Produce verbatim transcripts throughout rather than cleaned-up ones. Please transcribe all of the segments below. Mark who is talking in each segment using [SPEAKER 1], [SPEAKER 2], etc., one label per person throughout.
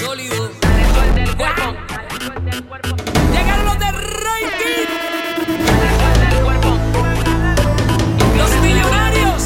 [SPEAKER 1] sólido. Llegaron los de Ranking. Los millonarios.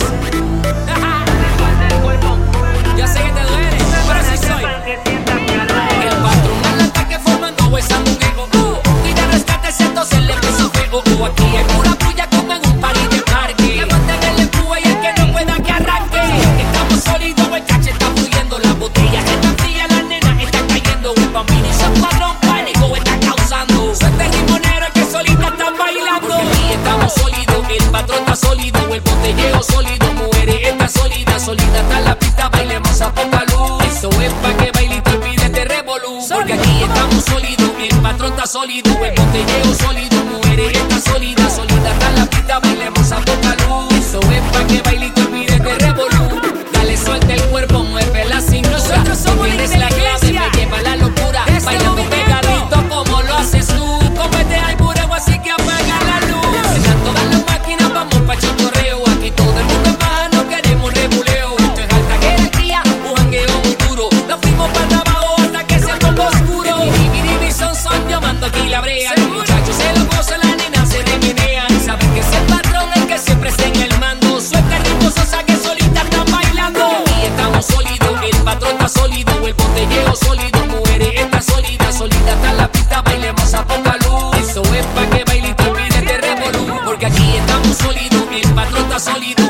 [SPEAKER 1] Ya sé que te duele, pero así soy. El patrón al ataque formando esa mujer. Y de rescate entonces le puso feo. Aquí hay pura puya como en un party de parque. Levanten el empuje y el que no pueda que arranque. Estamos sólidos, el cache está fluyendo. La botella está fría, la nena está cayendo. El bambino y su patrón pánico está causando. Suerte rimonero que solita están bailando. Aquí estamos sólidos, el patrón está sólido. El botellero sólido, mujeres está sólida. Sólida está la pista, bailemos a poca luz. Eso es pa' que bailito y pídete revolú. Porque aquí estamos sólidos, el patrón está sólido. El botellero sólido, mujeres está sólida. Sólida está la pista, bailemos a poca luz. Eso es pa' que bailito y pídete revolú. Dale suelta el cuerpo, mueve la cintura. Nosotros somos la clase, me lleva la locura. Bailame pegadito como lo haces tú. Cómete al burego, así que apaga la luz. Están todas las máquinas, vamos pa' chitorreo. Aquí todo el mundo es baja, no queremos rebuleo. Esto es alta jerarquía, un jangueo muy duro. Nos fuimos para abajo hasta que se ponga oscuro. Y mi son son, yo mando aquí la brea. Los muchachos se lo gozan, la nena se remenean. Saben que es el patrón el que siempre está en el mando. Suelta el ritmo, sosa que solita están bailando. Aquí estamos sólidos, el patrón está sólido. El botellero sólido, mujeres está sólida. Solita está la pista, bailemos a poca luz. Eso es pa' que bailito y pídete revolú. Porque aquí estamos sólidos, el patrón está sólido.